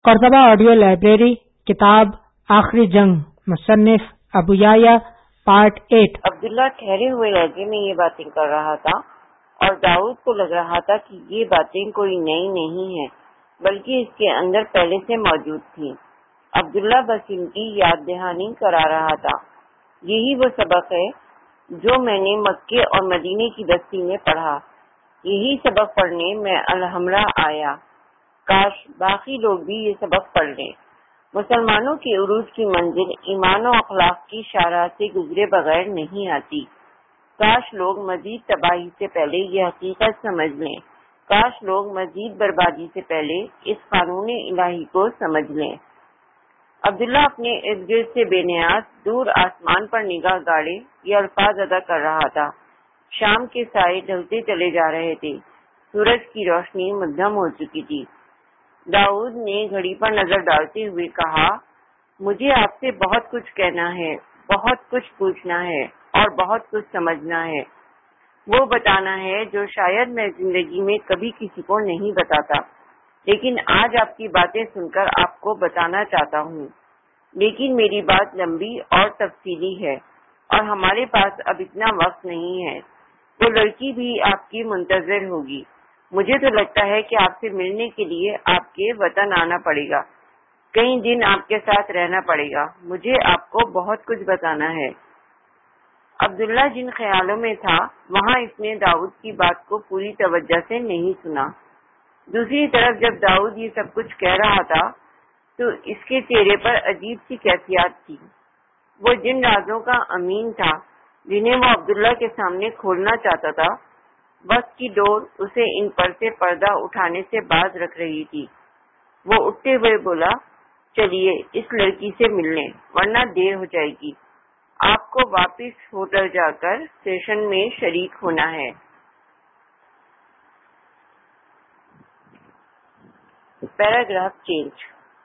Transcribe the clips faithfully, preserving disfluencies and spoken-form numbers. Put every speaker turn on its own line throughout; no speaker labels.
قرطبہ audio library کتاب آخری جنگ مصنف ابو یحییٰ پارٹ ایٹ۔
عبداللہ ٹھہرے ہوئے لہجے میں یہ باتیں کر رہا تھا اور داؤد کو لگ رہا تھا کہ یہ باتیں کوئی نئی نہیں ہیں بلکہ اس کے اندر پہلے سے موجود تھیں۔ عبداللہ بس ان کی یاد دہانی کرا رہا تھا۔ یہی وہ سبق ہے جو میں نے مکے اور مدینے کی بستی میں پڑھا، یہی سبق پڑھنے میں الحمرا آیا۔ کاش باقی لوگ بھی یہ سبق پڑھ لیں۔ مسلمانوں کے عروج کی منزل ایمان و اخلاق کی شاہراہ سے گزرے بغیر نہیں آتی۔ کاش لوگ مزید تباہی سے پہلے یہ حقیقت سمجھ لیں، کاش لوگ مزید بربادی سے پہلے اس قانون الہی کو سمجھ لیں۔ عبداللہ اپنے ارد گرد سے بے نیاز دور آسمان پر نگاہ گاڑے یہ الفاظ ادا کر رہا تھا۔ شام کے سائے ڈھلتے چلے جا رہے تھے، سورج کی روشنی مدھم ہو چکی تھی۔ داؤد نے گھڑی پر نظر ڈالتے ہوئے کہا، مجھے آپ سے بہت کچھ کہنا ہے، بہت کچھ پوچھنا ہے اور بہت کچھ سمجھنا ہے، وہ بتانا ہے جو شاید میں زندگی میں کبھی کسی کو نہیں بتاتا، لیکن آج آپ کی باتیں سن کر آپ کو بتانا چاہتا ہوں۔ لیکن میری بات لمبی اور تفصیلی ہے اور ہمارے پاس اب اتنا وقت نہیں ہے۔ وہ لڑکی بھی آپ کی منتظر ہوگی۔ مجھے تو لگتا ہے کہ آپ سے ملنے کے لیے آپ کے وطن آنا پڑے گا، کئی دن آپ کے ساتھ رہنا پڑے گا۔ مجھے آپ کو بہت کچھ بتانا ہے۔ عبداللہ جن خیالوں میں تھا وہاں اس نے داؤد کی بات کو پوری توجہ سے نہیں سنا۔ دوسری طرف جب داؤد یہ سب کچھ کہہ رہا تھا تو اس کے چہرے پر عجیب سی کیفیات تھی۔ وہ جن رازوں کا امین تھا جنہیں وہ عبداللہ کے سامنے کھولنا چاہتا تھا، وقت کی ڈور اسے ان پر سے پردہ اٹھانے سے باز رکھ رہی تھی۔ وہ اٹھتے ہوئے بولا، چلیے اس لڑکی سے ملنے ورنہ دیر ہو جائے گی۔ آپ کو واپس ہوٹل جا کر سیشن میں شریک ہونا ہے۔ Paragraph change.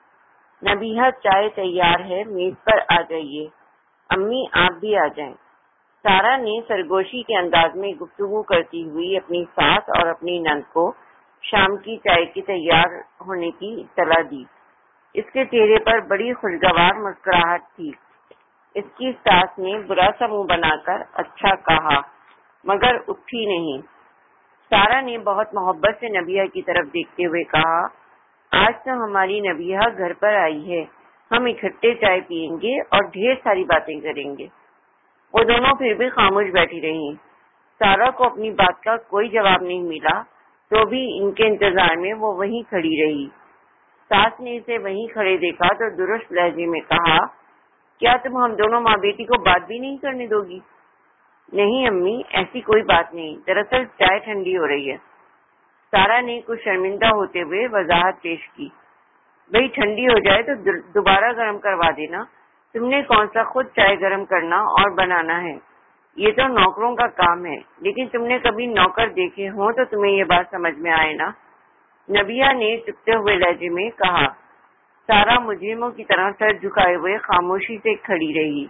نبیہہ چائے تیار ہے، میز پر آ جائیے۔ امی آپ بھی آ جائیں۔ سارا نے سرگوشی کے انداز میں گفتگو کرتی ہوئی اپنی ساس اور اپنی نند کو شام کی چائے کی تیار ہونے کی اطلاع دی۔ اس کے چہرے پر بڑی خوشگوار مسکراہٹ تھی۔ اس کی ساس نے برا سا منہ بنا کر اچھا کہا مگر اٹھی نہیں۔ سارا نے بہت محبت سے نبیہہ کی طرف دیکھتے ہوئے کہا، آج تو ہماری نبیہہ گھر پر آئی ہے، ہم اکٹھے چائے پیئیں گے اور ڈھیر ساری باتیں کریں گے۔ وہ دونوں پھر بھی خاموش بیٹھی رہیں۔ سارا کو اپنی بات کا کوئی جواب نہیں ملا تو بھی ان کے انتظار میں وہ وہیں کھڑی رہی۔ ساس نے اسے وہیں کھڑے دیکھا تو درست لہجے میں کہا، کیا تم ہم دونوں ماں بیٹی کو بات بھی نہیں کرنے دو گی؟ نہیں امی، ایسی کوئی بات نہیں، دراصل چائے ٹھنڈی ہو رہی ہے۔ سارا نے کچھ شرمندہ ہوتے ہوئے وضاحت پیش کی، بھئی ٹھنڈی ہو جائے تو دوبارہ گرم کروا دینا، تم نے کون سا خود چائے گرم کرنا اور بنانا ہے، یہ تو نوکروں کا کام ہے، لیکن تم نے کبھی نوکر دیکھے ہوں تو تمہیں یہ بات سمجھ میں آئے نا۔ نبیہہ نے چپتے ہوئے لہجے میں کہا۔ سارا مجرموں کی طرح سر جھکائے ہوئے خاموشی سے کھڑی رہی۔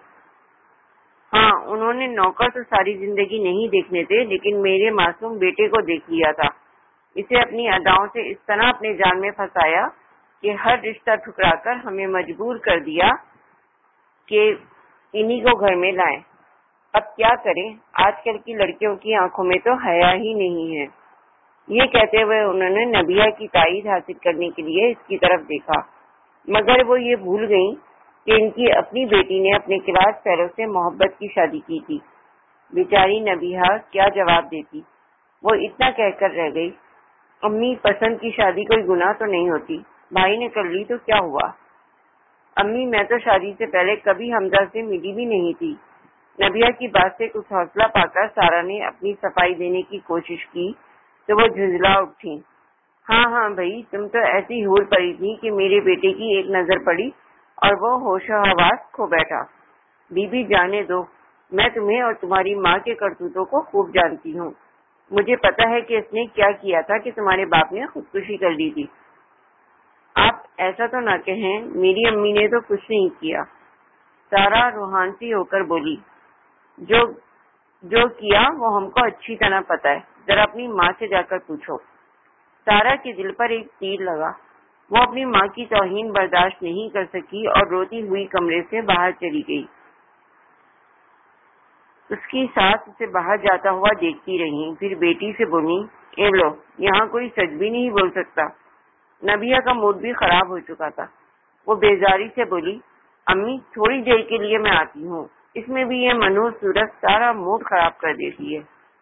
ہاں انہوں نے نوکر تو ساری زندگی نہیں دیکھنے تھے، لیکن میرے معصوم بیٹے کو دیکھ لیا تھا، اسے اپنی اداؤں سے اس طرح اپنے جال میں پھنسایا کہ ہر رشتہ ٹھکرا کر ہمیں مجبور کر دیا کہ انہی کو گھر میں لائیں۔ اب کیا کریں، آج کل کی لڑکیوں کی آنکھوں میں تو حیا ہی نہیں ہے۔ یہ کہتے ہوئے انہوں نے نبیہہ کی تائید حاصل کرنے کے لیے اس کی طرف دیکھا، مگر وہ یہ بھول گئیں کہ ان کی اپنی بیٹی نے اپنے کلاس فیلو سے محبت کی شادی کی تھی۔ بیچاری نبیہہ کیا جواب دیتی؟ وہ اتنا کہہ کر رہ گئی، امی پسند کی شادی کوئی گناہ تو نہیں ہوتی، بھائی نے کر لی تو کیا ہوا؟ امی میں تو شادی سے پہلے کبھی حمزہ سے ملی بھی نہیں تھی۔ نبیہہ کی بات سے کچھ حوصلہ پا کر سارا نے اپنی صفائی دینے کی کوشش کی تو وہ جھنجھلا اٹھی، ہاں ہاں بھائی تم تو ایسی حور پڑی تھی کہ میرے بیٹے کی ایک نظر پڑی اور وہ ہوش و حواس کھو بیٹھا۔ بی بی جانے دو، میں تمہیں اور تمہاری ماں کے کرتوتوں کو خوب جانتی ہوں، مجھے پتا ہے کہ اس نے کیا کیا تھا کہ تمہارے باپ نے خودکشی کر لی تھی۔ آپ ایسا تو نہ کہیں، میری امی نے تو کچھ نہیں کیا۔ سارا روحانسی ہو کر بولی، جو جو کیا وہ ہم کو اچھی طرح پتا ہے، ذرا اپنی ماں سے جا کر پوچھو۔ سارا کے دل پر ایک تیر لگا، وہ اپنی ماں کی توہین برداشت نہیں کر سکی اور روتی ہوئی کمرے سے باہر چلی گئی۔ اس کی ساس اسے باہر جاتا ہوا دیکھتی رہی، پھر بیٹی سے بولی، اے لو، یہاں کوئی سچ بھی نہیں بول سکتا۔ نبیہ کا موڈ بھی خراب ہو چکا تھا۔ وہ بیزاری سے بولی، امی تھوڑی دیر کے لیے میں آتی ہوں، اس میں بھی یہ منحوس صورت سارا موڈ خراب کر دیتی ہے۔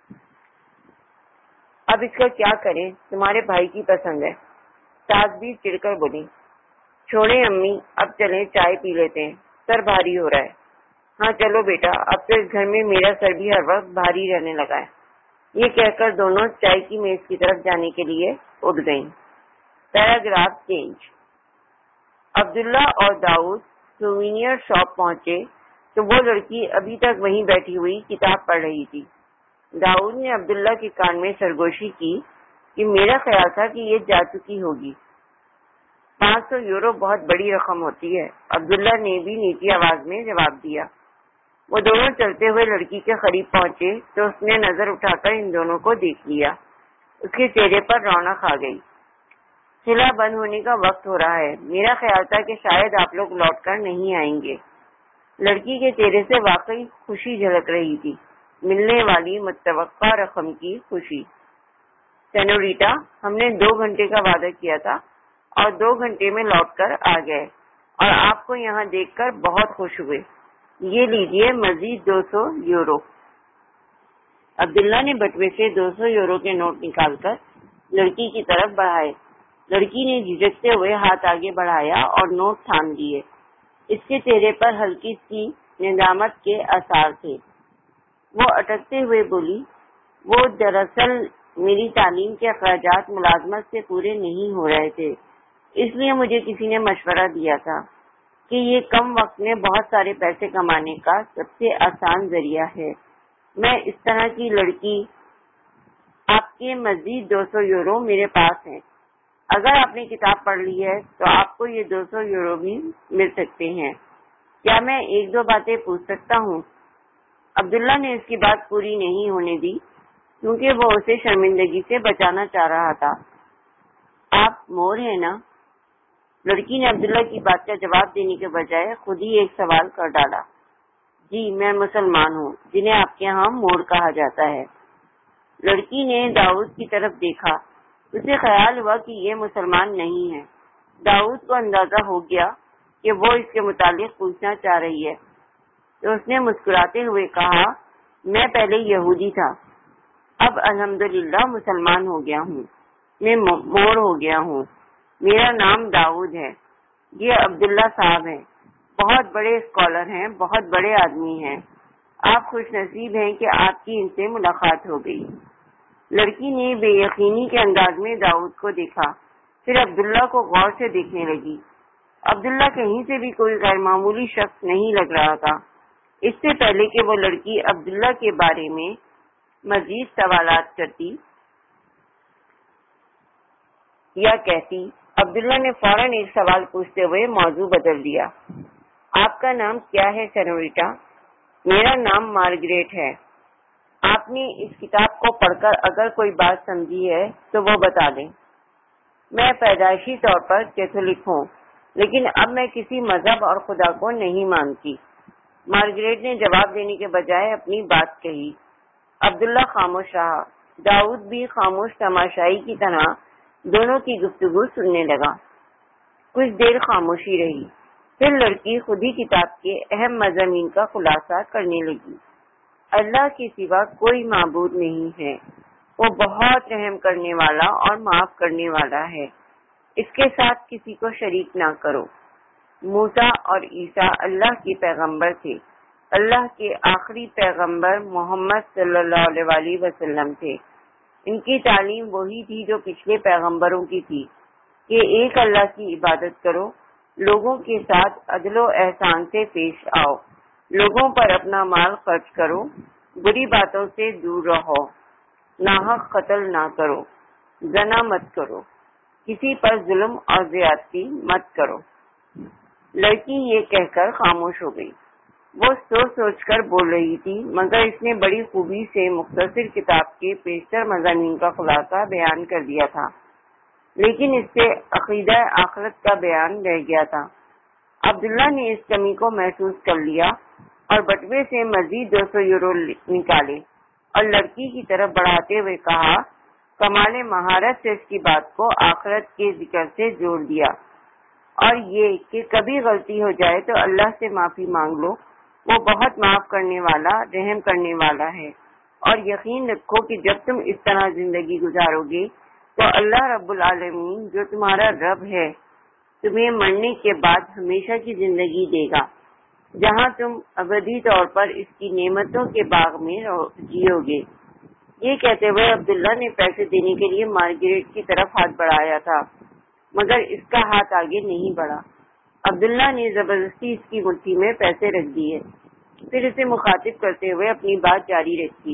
اب اس کا کیا کرے، تمہارے بھائی کی پسند ہے۔ ساس بھی چڑ کر بولی، چھوڑے امی، اب چلیں چائے پی لیتے ہیں، سر بھاری ہو رہا ہے۔ ہاں چلو بیٹا، اب تو اس گھر میں میرا سر بھی ہر وقت بھاری رہنے لگا ہے۔ یہ کہہ کر دونوں چائے کی میز کی طرف جانے کے لیے اٹھ گئیں۔ Paragraph change. عبداللہ اور داؤد سووینئر شاپ پہنچے تو وہ لڑکی ابھی تک وہیں بیٹھی ہوئی کتاب پڑھ رہی تھی۔ داؤد نے عبداللہ کے کان میں سرگوشی کی کہ میرا خیال تھا کہ یہ جا چکی ہوگی۔ پانچ سو یورو بہت بڑی رقم ہوتی ہے، عبداللہ نے بھی نیچی آواز میں جواب دیا۔ وہ دونوں چلتے ہوئے لڑکی کے قریب پہنچے تو اس نے نظر اٹھا کر ان دونوں کو دیکھ لیا۔ اس کے چہرے پر رونق آ گئی۔ قلعہ بند ہونے کا وقت ہو رہا ہے، میرا خیال تھا کہ شاید آپ لوگ لوٹ کر نہیں آئیں گے۔ لڑکی کے چہرے سے واقعی خوشی جھلک رہی تھی، ملنے والی متوقع رقم کی خوشی۔ سینوریٹا، ہم نے دو گھنٹے کا وعدہ کیا تھا اور دو گھنٹے میں لوٹ کر آ گئے اور آپ کو یہاں دیکھ کر بہت خوش ہوئے۔ یہ لیجئے مزید دو سو یورو۔ عبداللہ نے بٹوے سے دو سو یورو کے نوٹ نکال کر لڑکی کی طرف بڑھائے۔ لڑکی نے جھجکتے ہوئے ہاتھ آگے بڑھایا اور نوٹ تھام لیے۔ اس کے چہرے پر ہلکی سی ندامت کے آثار تھے۔ وہ اٹکتے ہوئے بولی، وہ دراصل میری تعلیم کے اخراجات ملازمت سے پورے نہیں ہو رہے تھے، اس لیے مجھے کسی نے مشورہ دیا تھا کہ یہ کم وقت میں بہت سارے پیسے کمانے کا سب سے آسان ذریعہ ہے۔ میں اس طرح کی لڑکی، آپ کے مزید دو سو یورو میرے پاس ہیں۔ اگر آپ نے کتاب پڑھ لی ہے تو آپ کو یہ دو سو یورو بھی مل سکتے ہیں۔ کیا میں ایک دو باتیں پوچھ سکتا ہوں؟ عبداللہ نے اس کی بات پوری نہیں ہونے دی کیونکہ وہ اسے شرمندگی سے بچانا چاہ رہا تھا۔ آپ مور ہیں نا؟ لڑکی نے عبداللہ کی بات کا جواب دینے کے بجائے خود ہی ایک سوال کر ڈالا۔ جی، میں مسلمان ہوں، جنہیں آپ کے ہاں مور کہا جاتا ہے۔ لڑکی نے داؤد کی طرف دیکھا۔ اسے خیال ہوا کہ یہ مسلمان نہیں ہے۔ داؤد کو اندازہ ہو گیا کہ وہ اس کے متعلق پوچھنا چاہ رہی ہے تو اس نے مسکراتے ہوئے کہا، میں پہلے یہودی تھا، اب الحمدللہ مسلمان ہو گیا ہوں، میں مور ہو گیا ہوں، میرا نام داؤد ہے۔ یہ عبداللہ صاحب ہیں، بہت بڑے اسکالر ہیں، بہت بڑے آدمی ہیں۔ آپ خوش نصیب ہیں کہ آپ کی ان سے ملاقات ہو گئی۔ لڑکی نے بے یقینی کے انداز میں داؤد کو دیکھا، پھر عبداللہ کو غور سے دیکھنے لگی۔ عبداللہ کہیں سے بھی کوئی غیر معمولی شخص نہیں لگ رہا تھا۔ اس سے پہلے کہ وہ لڑکی عبداللہ کے بارے میں مزید سوالات کرتی یا کہتی، عبداللہ نے فوراً ایک سوال پوچھتے ہوئے موضوع بدل دیا۔ آپ کا نام کیا ہے سینوریٹا؟ میرا نام مارگریٹ ہے۔ آپ نے اس کتاب کو پڑھ کر اگر کوئی بات سمجھی ہے تو وہ بتا دیں۔ میں پیدائشی طور پر کیتھولک ہوں، لیکن اب میں کسی مذہب اور خدا کو نہیں مانتی۔ مارگریٹ نے جواب دینے کے بجائے اپنی بات کہی۔ عبداللہ خاموش رہا۔ داؤد بھی خاموش تماشائی کی طرح دونوں کی گفتگو سننے لگا۔ کچھ دیر خاموشی رہی، پھر لڑکی خود ہی کتاب کے اہم مضامین کا خلاصہ کرنے لگی۔ اللہ کے سوا کوئی معبود نہیں ہے، وہ بہت رحم کرنے والا اور معاف کرنے والا ہے، اس کے ساتھ کسی کو شریک نہ کرو۔ موسیٰ اور عیسیٰ اللہ کے پیغمبر تھے، اللہ کے آخری پیغمبر محمد صلی اللہ علیہ وسلم تھے۔ ان کی تعلیم وہی تھی جو پچھلے پیغمبروں کی تھی کہ ایک اللہ کی عبادت کرو، لوگوں کے ساتھ عدل و احسان سے پیش آؤ، لوگوں پر اپنا مال خرچ کرو، بری باتوں سے دور رہو، ناحق قتل نہ کرو، زنا مت کرو، کسی پر ظلم اور زیادتی مت کرو۔ لڑکی یہ کہہ کر خاموش ہو گئی۔ وہ سوچ سوچ کر بول رہی تھی، مگر اس نے بڑی خوبی سے مختصر کتاب کے بیشتر مضامین کا خلاصہ بیان کر دیا تھا۔ لیکن اس سے عقیدہ آخرت کا بیان رہ گیا تھا۔ عبداللہ نے اس کمی کو محسوس کر لیا اور بٹوے سے مزید دو سو یورو نکالے اور لڑکی کی طرف بڑھاتے ہوئے کہا، کمال مہارت سے اس کی بات کو آخرت کے ذکر سے جوڑ دیا، اور یہ کہ کبھی غلطی ہو جائے تو اللہ سے معافی مانگ لو، وہ بہت معاف کرنے والا، رحم کرنے والا ہے، اور یقین رکھو کہ جب تم اس طرح زندگی گزارو گے تو اللہ رب العالمین جو تمہارا رب ہے تمہیں مرنے کے بعد ہمیشہ کی زندگی دے گا، جہاں تم ابدی طور پر اس کی نعمتوں کے باغ میں جیو گے۔ یہ کہتے ہوئے عبداللہ نے پیسے دینے کے لیے مارگریٹ کی طرف ہاتھ بڑھایا تھا، مگر اس کا ہاتھ آگے نہیں بڑھا۔ عبداللہ نے زبردستی اس کی مٹھی میں پیسے رکھ دیے، پھر اسے مخاطب کرتے ہوئے اپنی بات جاری رکھی،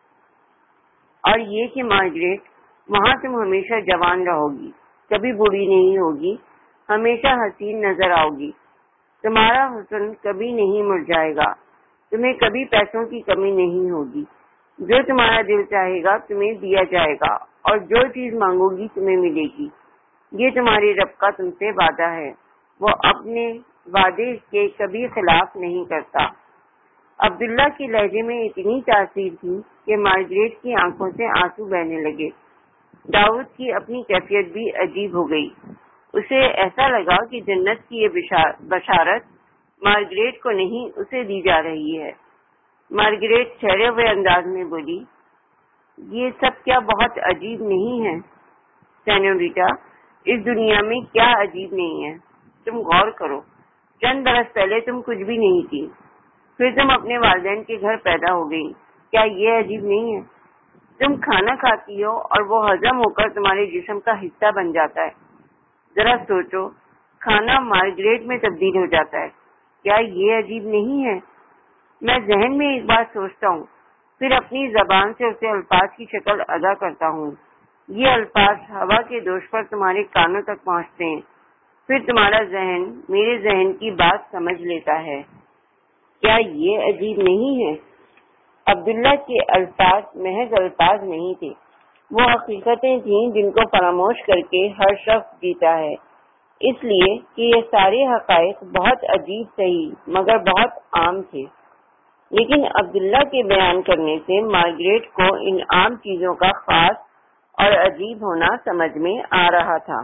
اور یہ کہ مارگریٹ، وہاں تم ہمیشہ جوان رہو گی، کبھی بوڑھی نہیں ہوگی، ہمیشہ حسین نظر آؤ گی، تمہارا حسن کبھی نہیں مرجھائے گا، تمہیں کبھی پیسوں کی کمی نہیں ہوگی، جو تمہارا دل چاہے گا تمہیں دیا جائے گا، اور جو چیز مانگو گی تمہیں ملے گی۔ یہ تمہاری رب کا تم سے وعدہ ہے، وہ اپنے وعدے کے کبھی خلاف نہیں کرتا۔ عبداللہ کے لہجے میں اتنی تاثیر تھی کہ مارگریٹ کی آنکھوں سے آنسو بہنے لگے۔ داؤد کی اپنی کیفیت بھی عجیب ہو گئی، اسے ایسا لگا کہ جنت کی یہ بشارت مارگریٹ کو نہیں اسے دی جا رہی ہے۔ مارگریٹ ٹھہرے ہوئے انداز میں بولی، یہ سب کیا بہت عجیب نہیں ہے سینیوریٹا؟ اس دنیا میں کیا عجیب نہیں ہے؟ تم غور کرو، چند برس پہلے تم کچھ بھی نہیں تھی، پھر تم اپنے والدین کے گھر پیدا ہو گئی، کیا یہ عجیب نہیں ہے؟ تم کھانا کھاتی ہو اور وہ ہضم ہو کر تمہارے جسم کا حصہ بن جاتا ہے، ذرا سوچو، کھانا مارگریٹ میں تبدیل ہو جاتا ہے، کیا یہ عجیب نہیں ہے؟ میں ذہن میں ایک بار سوچتا ہوں، پھر اپنی زبان سے اسے الفاظ کی شکل ادا کرتا ہوں، یہ الفاظ ہوا کے دوش پر تمہارے کانوں تک پہنچتے ہیں، پھر تمہارا ذہن میرے ذہن کی بات سمجھ لیتا ہے، کیا یہ عجیب نہیں ہے؟ عبداللہ کے الفاظ محض الفاظ نہیں تھے، وہ حقیقتیں تھیں جن کو فراموش کر کے ہر شخص جیتا ہے، اس لیے کہ یہ سارے حقائق بہت عجیب صحیح مگر بہت عام تھے، لیکن عبداللہ کے بیان کرنے سے مارگریٹ کو ان عام چیزوں کا خاص اور عجیب ہونا سمجھ میں آ رہا تھا۔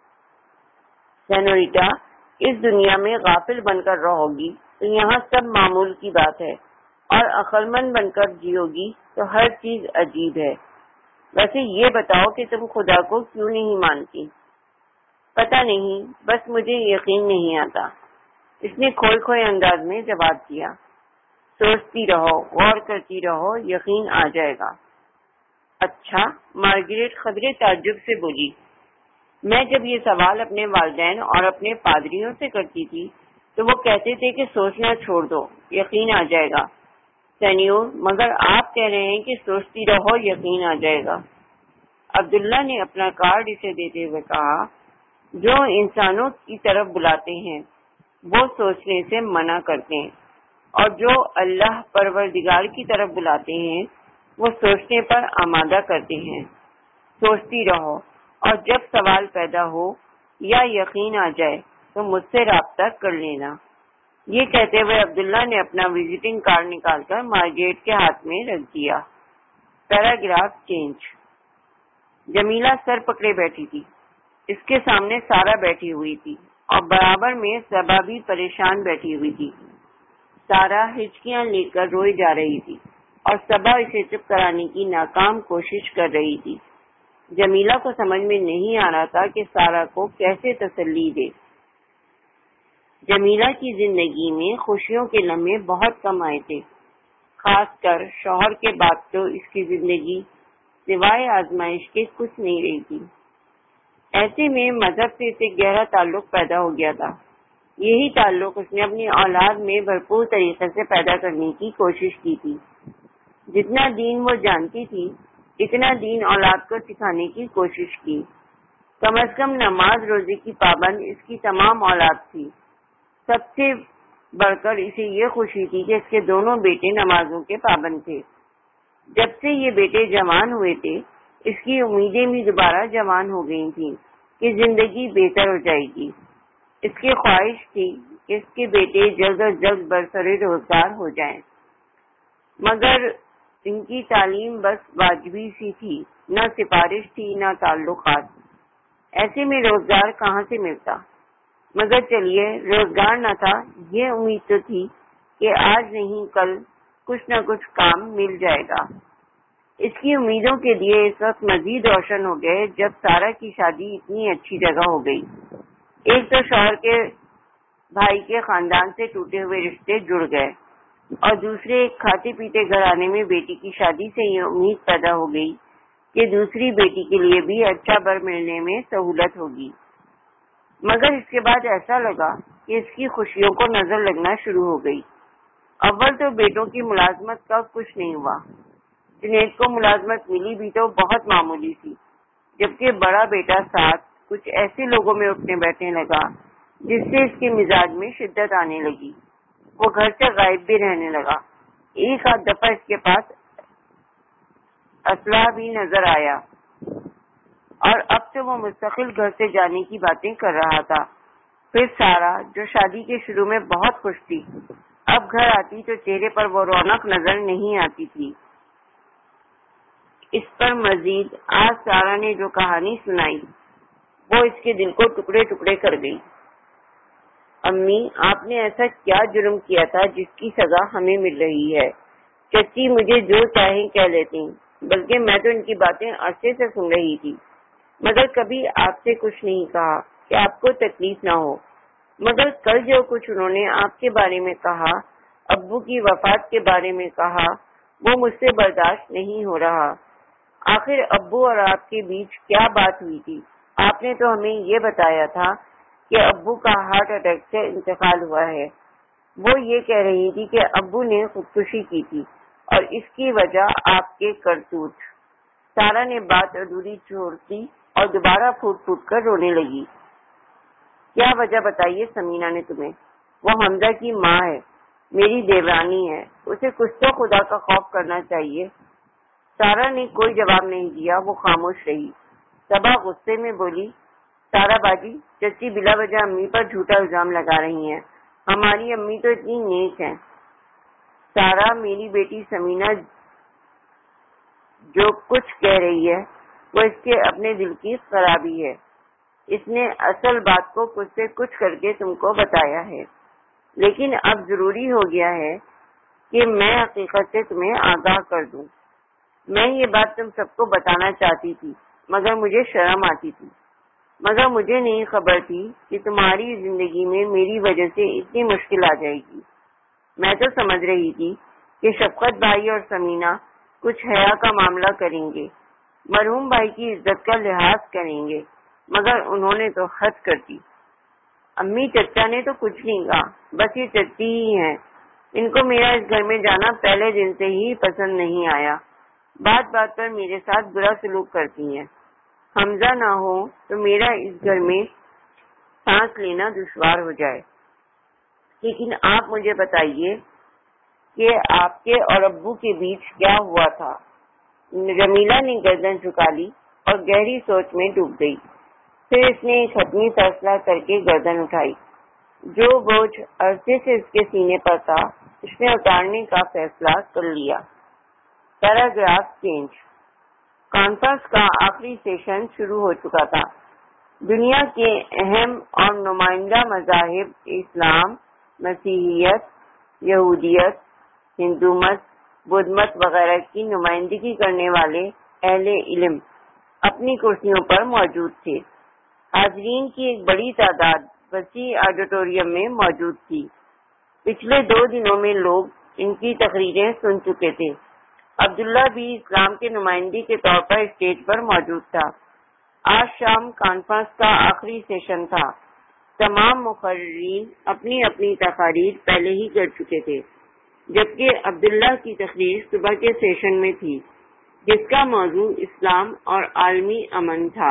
سینوریٹا، اس دنیا میں غافل بن کر رہو گی تو یہاں سب معمول کی بات ہے، اور عقلمند بن کر جیو گی تو ہر چیز عجیب ہے۔ ویسے یہ بتاؤ کہ تم خدا کو کیوں نہیں مانتی؟ پتہ نہیں، بس مجھے یقین نہیں آتا، اس نے کھوئے کھوئے انداز میں جواب دیا۔ سوچتی رہو، غور کرتی رہو، یقین آ جائے گا۔ اچھا، مارگریٹ قدرے تعجب سے بولی، میں جب یہ سوال اپنے والدین اور اپنے پادریوں سے کرتی تھی تو وہ کہتے تھے کہ سوچنا چھوڑ دو، یقین آ جائے گا۔ سینیور، مگر آپ کہہ رہے ہیں کہ سوچتی رہو، یقین آ جائے گا۔ عبداللہ نے اپنا کارڈ اسے دیتے ہوئے کہا، جو انسانوں کی طرف بلاتے ہیں وہ سوچنے سے منع کرتے ہیں، اور جو اللہ پروردگار کی طرف بلاتے ہیں وہ سوچنے پر آمادہ کرتے ہیں۔ سوچتی رہو، اور جب سوال پیدا ہو یا یقین آ جائے تو مجھ سے رابطہ کر لینا۔ یہ کہتے ہوئے عبداللہ نے اپنا وزٹنگ کارڈ نکال کر مارگریٹ کے ہاتھ میں رکھ دیا۔ Paragraph change. جمیلہ سر پکڑے بیٹھی تھی، اس کے سامنے سارا بیٹھی ہوئی تھی، اور برابر میں صبا بھی پریشان بیٹھی ہوئی تھی۔ سارا ہچکیاں لے کر روئی جا رہی تھی، اور صبا اسے چپ کرانے کی ناکام کوشش کر رہی تھی۔ جمیلہ کو سمجھ میں نہیں آ رہا تھا کہ سارا کو کیسے تسلی دے۔ جمیلہ کی زندگی میں خوشیوں کے لمحے بہت کم آئے تھے، خاص کر شوہر کے بعد تو اس کی زندگی سوائے آزمائش کے کچھ نہیں رہی تھی۔ ایسے میں مذہب سے اسے گہرا تعلق پیدا ہو گیا تھا۔ یہی تعلق اس نے اپنی اولاد میں بھرپور طریقے سے پیدا کرنے کی کوشش کی تھی۔ جتنا دین وہ جانتی تھی اتنا دین اولاد کو سکھانے کی کوشش کی۔ کم از کم نماز روزے کی پابند اس کی تمام اولاد تھی۔ سب سے بڑھ کر اسے یہ خوشی تھی کہ اس کے دونوں بیٹے نمازوں کے پابند تھے۔ جب سے یہ بیٹے جوان ہوئے تھے اس کی امیدیں بھی دوبارہ جوان ہو گئی تھیں۔ کہ زندگی بہتر ہو جائے گی۔ اس کی خواہش تھی کہ اس کے بیٹے جلد از جلد برسر روزگار ہو جائیں، مگر ان کی تعلیم بس واجبی سی تھی، نہ سفارش تھی نہ تعلقات۔ ایسے میں روزگار کہاں سے ملتا؟ مگر چلیے، روزگار نہ تھا، یہ امید تو تھی کہ آج نہیں کل کچھ نہ کچھ کام مل جائے گا۔ اس کی امیدوں کے لیے اس وقت مزید روشن ہو گئے جب سارا کی شادی اتنی اچھی جگہ ہو گئی۔ ایک تو شوہر کے بھائی کے خاندان سے ٹوٹے ہوئے رشتے جڑ گئے، اور دوسرے ایک کھاتے پیتے گھرانے میں بیٹی کی شادی سے یہ امید پیدا ہو گئی کہ دوسری بیٹی کے لیے بھی اچھا بر ملنے میں سہولت ہوگی۔ مگر اس کے بعد ایسا لگا کہ اس کی خوشیوں کو نظر لگنا شروع ہو گئی۔ اول تو بیٹوں کی ملازمت کا کچھ نہیں ہوا۔ جنید کو ملازمت ملی بھی تو بہت معمولی سی، جبکہ بڑا بیٹا ساتھ کچھ ایسے لوگوں میں اٹھنے بیٹھنے لگا جس سے اس کے مزاج میں شدت آنے لگی۔ وہ گھر سے غائب بھی رہنے لگا۔ ایک آدھ دفعہ اس کے پاس اسلحہ بھی نظر آیا، اور اب سے وہ مستقل گھر سے جانے کی باتیں کر رہا تھا۔ پھر سارا، جو شادی کے شروع میں بہت خوش تھی، اب گھر آتی تو چہرے پر وہ رونق نظر نہیں آتی تھی۔ اس پر مزید آج سارا نے جو کہانی سنائی وہ اس کے دل کو ٹکڑے ٹکڑے کر گئی۔ امی، آپ نے ایسا کیا جرم کیا تھا جس کی سزا ہمیں مل رہی ہے؟ چچی مجھے جو چاہیں کہہ لیتی، بلکہ میں تو ان کی باتیں عرصے سے سن رہی تھی، مگر کبھی آپ سے کچھ نہیں کہا کہ آپ کو تکلیف نہ ہو۔ مگر کل جو کچھ انہوں نے آپ کے بارے میں کہا، ابو کی وفات کے بارے میں کہا، وہ مجھ سے برداشت نہیں ہو رہا۔ آخر ابو اور آپ کے بیچ کیا بات ہوئی تھی؟ آپ نے تو ہمیں یہ بتایا تھا کہ ابو کا ہارٹ اٹیک سے انتقال ہوا ہے۔ وہ یہ کہہ رہی تھی کہ ابو نے خودکشی کی تھی اور اس کی وجہ آپ کے کرتوت۔ سارا نے بات ادھوری چھوڑ دی اور دوبارہ پھوٹ پھوٹ کر رونے لگی۔ کیا وجہ بتائیے سمینا نے تمہیں؟ وہ حمزہ کی ماں ہے، میری دیورانی ہے، اسے کچھ تو خدا کا خوف کرنا چاہیے۔ سارا نے کوئی جواب نہیں دیا، وہ خاموش رہی۔ صبا غصے میں بولی، سارا باجی، چچی بلا وجہ امی پر جھوٹا الزام لگا رہی ہیں۔ ہماری امی تو اتنی نیک ہیں۔ سارا، میری بیٹی سمینا جو کچھ کہہ رہی ہے وہ اس کے اپنے دل کی خرابی ہے۔ اس نے اصل بات کو کچھ سے کچھ کر کے تم کو بتایا ہے، لیکن اب ضروری ہو گیا ہے کہ میں حقیقت سے تمہیں آگاہ کر دوں۔ میں یہ بات تم سب کو بتانا چاہتی تھی، مگر مجھے شرم آتی تھی۔ مگر مجھے نہیں خبر تھی کہ تمہاری زندگی میں میری وجہ سے اتنی مشکل آ جائے گی۔ میں تو سمجھ رہی تھی کہ شفقت بھائی اور سمینا کچھ حیا کا معاملہ کریں گے، مرحوم بھائی کی عزت کا لحاظ کریں گے، مگر انہوں نے تو حد کر دی۔ امی، چچا نے تو کچھ نہیں کہا، بس یہ چچی ہی ہیں۔ ان کو میرا اس گھر میں جانا پہلے دن سے ہی پسند نہیں آیا۔ بات بات پر میرے ساتھ برا سلوک کرتی ہیں۔ حمزہ نہ ہو تو میرا اس گھر میں سانس لینا دشوار ہو جائے۔ لیکن آپ مجھے بتائیے کہ آپ کے اور ابو کے بیچ کیا ہوا تھا؟ جمیلہ نے گردن جھکا لی اور گہری سوچ میں ڈوب گئی۔ پھر اس نے ایک حتمی فیصلہ کر کے گردن اٹھائی۔ جو بوجھ عرصے سے اس کے سینے پر تھا، اس نے اتارنے کا فیصلہ کر لیا۔ Paragraph change. کانفرنس کا آخری سیشن شروع ہو چکا تھا۔ دنیا کے اہم اور نمائندہ مذاہب اسلام، مسیحیت، یہودیت، ہندو مت، بدھ مت وغیرہ کی نمائندگی کرنے والے اہل علم اپنی کرسیوں پر موجود تھے۔ حاضرین کی ایک بڑی تعداد وسیع آڈیٹوریم میں موجود تھی۔ پچھلے دو دنوں میں لوگ ان کی تقریریں سن چکے تھے۔ عبداللہ بھی اسلام کے نمائندے کے طور پر اسٹیج پر موجود تھا۔ آج شام کانفرنس کا آخری سیشن تھا۔ تمام مقررین اپنی اپنی تقاریر پہلے ہی کر چکے تھے، جبکہ عبداللہ کی تقریر صبح کے سیشن میں تھی، جس کا موضوع اسلام اور عالمی امن تھا۔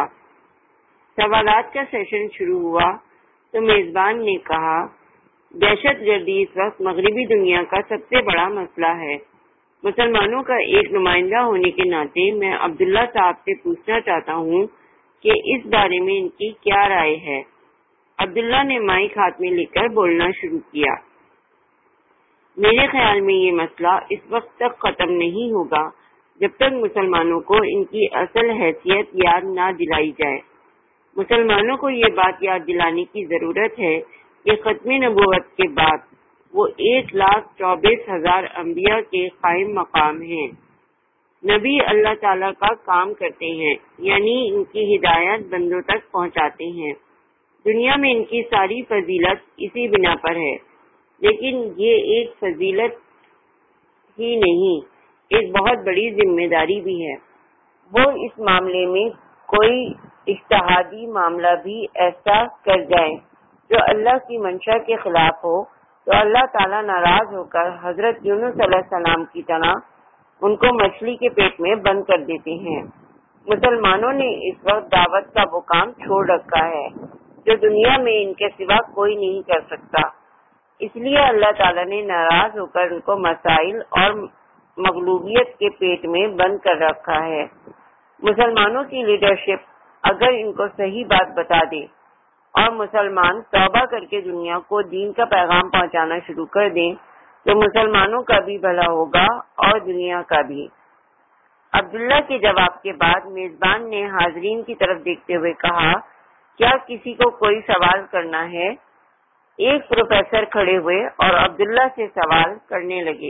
سوالات کا سیشن شروع ہوا تو میزبان نے کہا، دہشت گردی اس وقت مغربی دنیا کا سب سے بڑا مسئلہ ہے۔ مسلمانوں کا ایک نمائندہ ہونے کے ناطے میں عبداللہ صاحب سے پوچھنا چاہتا ہوں کہ اس بارے میں ان کی کیا رائے ہے۔ عبداللہ نے مائک ہاتھ میں لے کر بولنا شروع کیا۔ میرے خیال میں یہ مسئلہ اس وقت تک ختم نہیں ہوگا جب تک مسلمانوں کو ان کی اصل حیثیت یاد نہ دلائی جائے۔ مسلمانوں کو یہ بات یاد دلانے کی ضرورت ہے کہ ختم نبوت کے بعد وہ ایک لاکھ چوبیس ہزار انبیاء کے قائم مقام ہیں۔ نبی اللہ تعالیٰ کا کام کرتے ہیں، یعنی ان کی ہدایت بندوں تک پہنچاتے ہیں۔ دنیا میں ان کی ساری فضیلت اسی بنا پر ہے، لیکن یہ ایک فضیلت ہی نہیں، ایک بہت بڑی ذمہ داری بھی ہے۔ وہ اس معاملے میں کوئی اجتہادی معاملہ بھی ایسا کر جائے جو اللہ کی منشا کے خلاف ہو تو اللہ تعالیٰ ناراض ہو کر حضرت یونس علیہ السلام کی طرح ان کو مچھلی کے پیٹ میں بند کر دیتے ہیں۔ مسلمانوں نے اس وقت دعوت کا وہ کام چھوڑ رکھا ہے جو دنیا میں ان کے سوا کوئی نہیں کر سکتا۔ اس لیے اللہ تعالیٰ نے ناراض ہو کر ان کو مسائل اور مغلوبیت کے پیٹ میں بند کر رکھا ہے۔ مسلمانوں کی لیڈرشپ اگر ان کو صحیح بات بتا دے اور مسلمان توبہ کر کے دنیا کو دین کا پیغام پہنچانا شروع کر دیں تو مسلمانوں کا بھی بھلا ہوگا اور دنیا کا بھی۔ عبداللہ کے جواب کے بعد میزبان نے حاضرین کی طرف دیکھتے ہوئے کہا، کیا کسی کو کوئی سوال کرنا ہے؟ ایک پروفیسر کھڑے ہوئے اور عبداللہ سے سوال کرنے لگے۔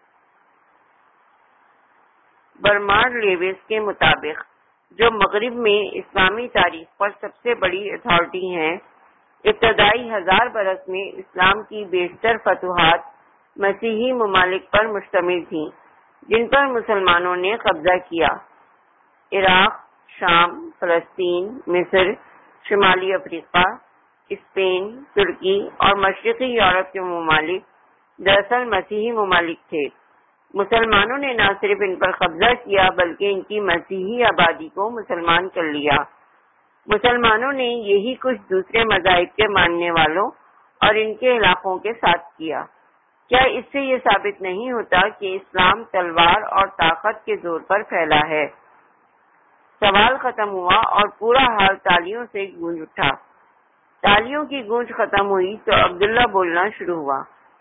برنارڈ لیوس کے مطابق، جو مغرب میں اسلامی تاریخ پر سب سے بڑی اتھارٹی ہیں، ابتدائی ہزار برس میں اسلام کی بیشتر فتوحات مسیحی ممالک پر مشتمل تھیں جن پر مسلمانوں نے قبضہ کیا۔ عراق، شام، فلسطین، مصر، شمالی افریقہ، اسپین، ترکی اور مشرقی یورپ کے ممالک دراصل مسیحی ممالک تھے۔ مسلمانوں نے نہ صرف ان پر قبضہ کیا بلکہ ان کی مسیحی آبادی کو مسلمان کر لیا۔ مسلمانوں نے یہی کچھ دوسرے مذاہب کے ماننے والوں اور ان کے علاقوں کے ساتھ کیا۔ کیا اس سے یہ ثابت نہیں ہوتا کہ اسلام تلوار اور طاقت کے زور پر پھیلا ہے؟ سوال ختم ہوا اور پورا حال تالیوں سے گونج اٹھا۔ تالیوں کی گونج ختم ہوئی تو عبداللہ بولنا شروع ہوا۔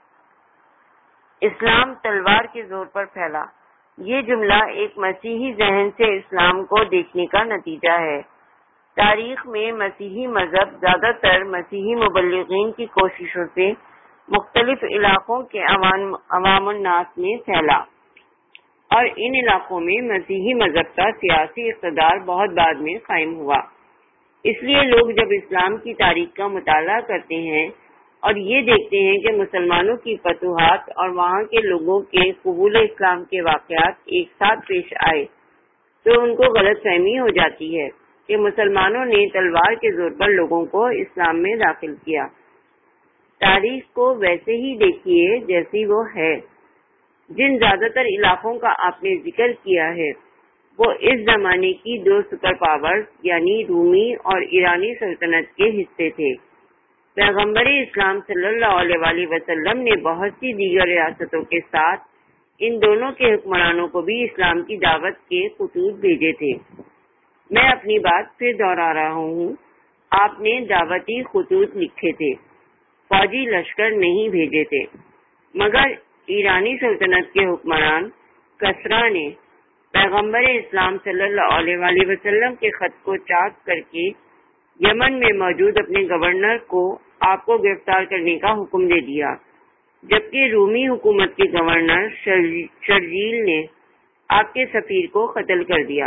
اسلام تلوار کے زور پر پھیلا، یہ جملہ ایک مسیحی ذہن سے اسلام کو دیکھنے کا نتیجہ ہے۔ تاریخ میں مسیحی مذہب زیادہ تر مسیحی مبلغین کی کوششوں سے مختلف علاقوں کے عوام عوام الناس میں پھیلا، اور ان علاقوں میں مسیحی مذہب کا سیاسی اقتدار بہت بعد میں قائم ہوا۔ اس لیے لوگ جب اسلام کی تاریخ کا مطالعہ کرتے ہیں اور یہ دیکھتے ہیں کہ مسلمانوں کی فتوحات اور وہاں کے لوگوں کے قبول اسلام کے واقعات ایک ساتھ پیش آئے تو ان کو غلط فہمی ہو جاتی ہے کہ مسلمانوں نے تلوار کے زور پر لوگوں کو اسلام میں داخل کیا۔ تاریخ کو ویسے ہی دیکھیے جیسی وہ ہے۔ جن زیادہ تر علاقوں کا آپ نے ذکر کیا ہے وہ اس زمانے کی دو سپر پاورز یعنی رومی اور ایرانی سلطنت کے حصے تھے۔ پیغمبر اسلام صلی اللہ علیہ وآلہ وسلم نے بہت سی دیگر ریاستوں کے ساتھ ان دونوں کے حکمرانوں کو بھی اسلام کی دعوت کے خطوط بھیجے تھے۔ میں اپنی بات پھر دوہرا رہا ہوں، آپ نے دعوتی خطوط لکھے تھے، فوجی لشکر نہیں بھیجے تھے۔ مگر ایرانی سلطنت کے حکمران کسرا نے پیغمبر اسلام صلی اللہ علیہ وآلہ وسلم کے خط کو چاک کر کے یمن میں موجود اپنے گورنر کو آپ کو گرفتار کرنے کا حکم دے دیا، جبکہ رومی حکومت کے گورنر شرجیل نے آپ کے سفیر کو قتل کر دیا۔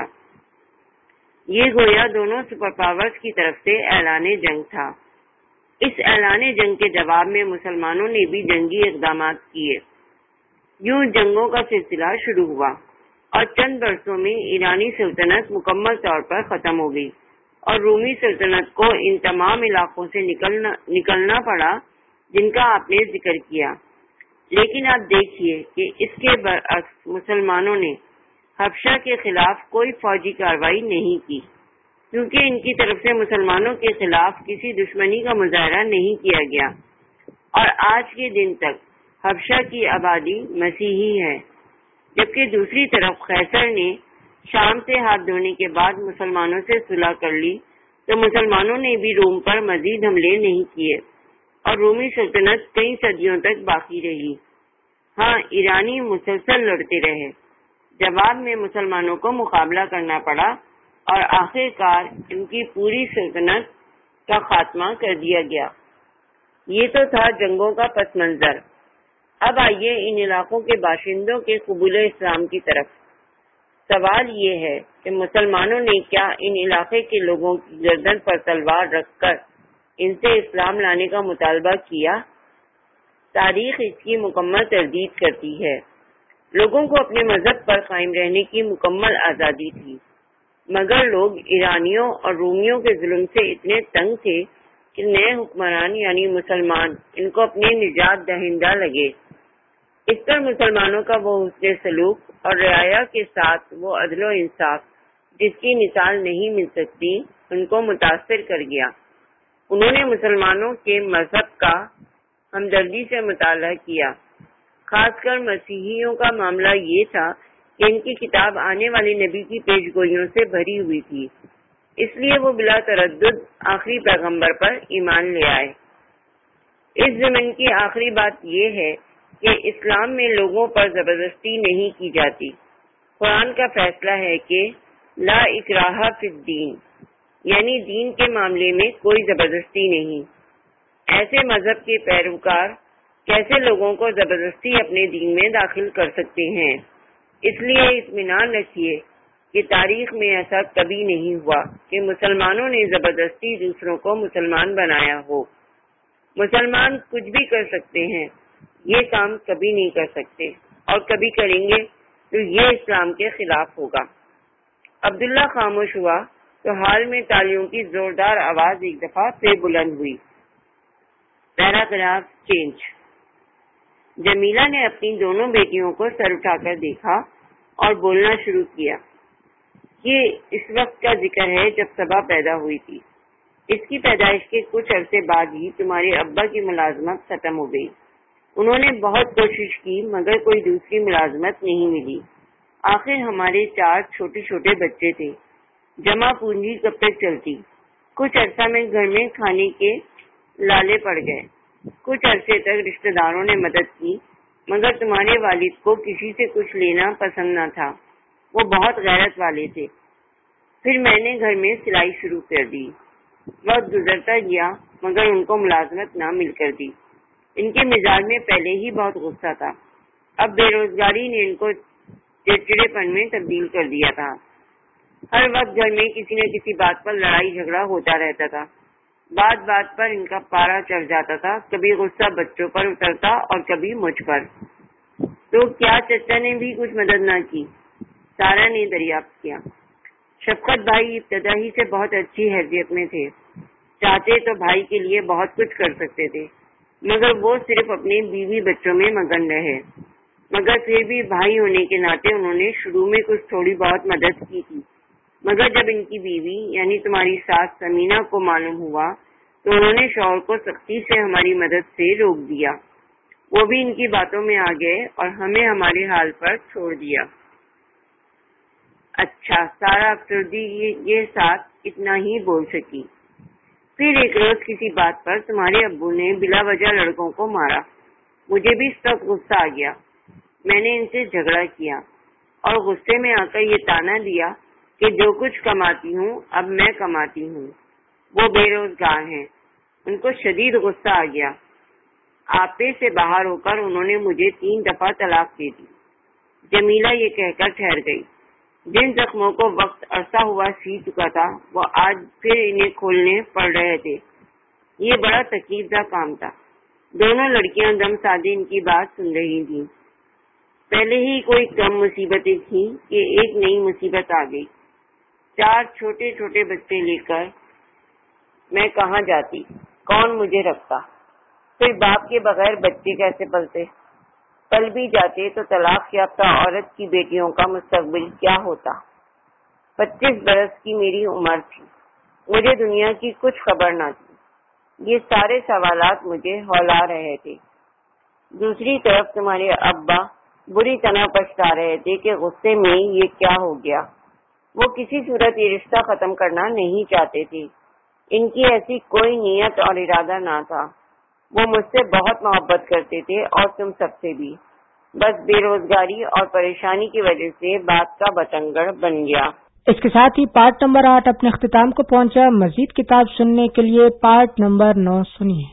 یہ گویا دونوں سپر پاورز کی طرف سے اعلان جنگ تھا۔ اس اعلان جنگ کے جواب میں مسلمانوں نے بھی جنگی اقدامات کیے۔ یوں جنگوں کا سلسلہ شروع ہوا اور چند برسوں میں ایرانی سلطنت مکمل طور پر ختم ہو گئی اور رومی سلطنت کو ان تمام علاقوں سے نکلنا نکلنا پڑا جن کا آپ نے ذکر کیا۔ لیکن آپ دیکھیے کہ اس کے برعکس مسلمانوں نے حبشہ کے خلاف کوئی فوجی کارروائی نہیں کی، کیونکہ ان کی طرف سے مسلمانوں کے خلاف کسی دشمنی کا مظاہرہ نہیں کیا گیا، اور آج کے دن تک حبشہ کی آبادی مسیحی ہے، جبکہ دوسری طرف قیصر نے شام سے ہاتھ دھونے کے بعد مسلمانوں سے صلح کر لی تو مسلمانوں نے بھی روم پر مزید حملے نہیں کیے اور رومی سلطنت کئی صدیوں تک باقی رہی۔ ہاں، ایرانی مسلسل لڑتے رہے، جواب میں مسلمانوں کو مقابلہ کرنا پڑا اور آخر کار ان کی پوری سلطنت کا خاتمہ کر دیا گیا۔ یہ تو تھا جنگوں کا پس منظر۔ اب آئیے ان علاقوں کے باشندوں کے قبول اسلام کی طرف۔ سوال یہ ہے کہ مسلمانوں نے کیا ان علاقے کے لوگوں کی گردن پر تلوار رکھ کر ان سے اسلام لانے کا مطالبہ کیا؟ تاریخ اس کی مکمل تردید کرتی ہے۔ لوگوں کو اپنے مذہب پر قائم رہنے کی مکمل آزادی تھی، مگر لوگ ایرانیوں اور رومیوں کے ظلم سے اتنے تنگ تھے کہ نئے حکمران یعنی مسلمان ان کو اپنے نجات دہندہ لگے۔ اس پر مسلمانوں کا وہ حسن سلوک اور رعایا کے ساتھ وہ عدل و انصاف جس کی مثال نہیں مل سکتی ان کو متاثر کر گیا۔ انہوں نے مسلمانوں کے مذہب کا ہمدردی سے مطالعہ کیا۔ خاص کر مسیحیوں کا معاملہ یہ تھا کہ ان کی کتاب آنے والے نبی کی پیش گوئیوں سے بھری ہوئی تھی، اس لیے وہ بلا تردد آخری پیغمبر پر ایمان لے آئے۔ اس ضمن کی آخری بات یہ ہے کہ اسلام میں لوگوں پر زبردستی نہیں کی جاتی۔ قرآن کا فیصلہ ہے کہ لا اکراہ فی الدین، یعنی دین کے معاملے میں کوئی زبردستی نہیں۔ ایسے مذہب کے پیروکار کیسے لوگوں کو زبردستی اپنے دین میں داخل کر سکتے ہیں؟ اس لیے اطمینان رکھیے کہ تاریخ میں ایسا کبھی نہیں ہوا کہ مسلمانوں نے زبردستی دوسروں کو مسلمان بنایا ہو۔ مسلمان کچھ بھی کر سکتے ہیں، یہ کام کبھی نہیں کر سکتے، اور کبھی کریں گے تو یہ اسلام کے خلاف ہوگا۔ عبداللہ خاموش ہوا تو حال میں تالیوں کی زوردار آواز ایک دفعہ پھر بلند ہوئی۔ Paragraph change. جمیلہ نے اپنی دونوں بیٹیوں کو سر اٹھا کر دیکھا اور بولنا شروع کیا۔ یہ اس وقت کا ذکر ہے جب صبا پیدا ہوئی تھی۔ اس کی پیدائش کے کچھ عرصے بعد ہی تمہارے ابا کی ملازمت ختم ہو گئی۔ انہوں نے بہت کوشش کی مگر کوئی دوسری ملازمت نہیں ملی۔ آخر ہمارے چار چھوٹے چھوٹے بچے تھے، جمع پونجی کب تک چلتی؟ کچھ عرصہ میں گھر میں کھانے کے لالے پڑ گئے۔ کچھ عرصے تک رشتہ داروں نے مدد کی مگر تمہارے والد کو کسی سے کچھ لینا پسند نہ تھا، وہ بہت غیرت والے تھے۔ پھر میں نے گھر میں سلائی شروع کر دی۔ وقت گزرتا گیا مگر ان کو ملازمت نہ مل کر دی۔ ان کے مزاج میں پہلے ہی بہت غصہ تھا، اب بے روزگاری نے ان کو چڑچڑے پن میں تبدیل کر دیا تھا۔ ہر وقت گھر میں کسی نہ کسی بات پر لڑائی جھگڑا ہوتا رہتا تھا۔ بات بات پر ان کا پارا چڑھ جاتا تھا، کبھی غصہ بچوں پر اترتا اور کبھی مجھ پر۔ تو کیا چچا نے بھی کچھ مدد نہ کی؟ سارا نے دریافت کیا۔ شفقت بھائی ابتدا ہی سے بہت اچھی حیثیت میں تھے، چاہتے تو بھائی کے لیے بہت کچھ کر سکتے تھے مگر وہ صرف اپنے بیوی بچوں میں مگن رہے۔ مگر پھر بھی بھائی ہونے کے ناطے انہوں نے شروع میں کچھ تھوڑی بہت مدد کی تھی، مگر جب ان کی بیوی یعنی تمہاری ساس سمینہ کو معلوم ہوا تو انہوں نے شوہر کو سختی سے ہماری مدد سے روک دیا۔ وہ بھی ان کی باتوں میں آ گئے اور ہمیں ہمارے حال پر چھوڑ دیا۔ اچھا، سارا افسردگی کے ساتھ اتنا ہی بول سکی۔ پھر ایک روز کسی بات پر تمہارے ابو نے بلا وجہ لڑکوں کو مارا۔ مجھے بھی اس وقت غصہ آ گیا۔ میں نے ان سے جھگڑا کیا اور غصے میں آ کر یہ تانا دیا کہ جو کچھ کماتی ہوں اب میں کماتی ہوں، وہ بے روزگار ہیں۔ ان کو شدید غصہ آ گیا۔ آپے سے باہر ہو کر انہوں نے مجھے تین دفعہ طلاق دے دی۔ جمیلہ یہ کہہ کر ٹھہر گئی۔ جن زخموں کو وقت عرصہ ہوا سی چکا تھا وہ آج پھر انہیں کھولنے پڑ رہے تھے۔ یہ بڑا تکلیف دہ کام تھا۔ دونوں لڑکیاں دم سادے ان کی بات سن رہی تھیں۔ پہلے ہی کوئی کم مصیبتیں تھیں کہ ایک نئی مصیبت آ گئی۔ چار چھوٹے چھوٹے بچے لے کر میں کہاں جاتی؟ کون مجھے رکھتا؟ پھر باپ کے بغیر بچے کیسے پلتے؟ پل بھی جاتے تو طلاق یافتہ عورت کی بیٹیوں کا مستقبل کیا ہوتا؟ پچیس برس کی میری عمر تھی، مجھے دنیا کی کچھ خبر نہ تھی۔ یہ سارے سوالات مجھے ہولا رہے تھے۔ دوسری طرف تمہارے ابا بری طرح پچھتا رہے تھے کہ غصے میں یہ کیا ہو گیا۔ وہ کسی صورت یہ رشتہ ختم کرنا نہیں چاہتے تھے، ان کی ایسی کوئی نیت اور ارادہ نہ تھا. وہ مجھ سے بہت محبت کرتے تھے اور تم سب سے بھی. بس بے روزگاری اور پریشانی کی وجہ سے بات کا بتنگڑ بن گیا.
اس کے ساتھ ہی پارٹ نمبر آٹھ اپنے اختتام کو پہنچا. مزید کتاب سننے کے لیے پارٹ نمبر نو سنیے.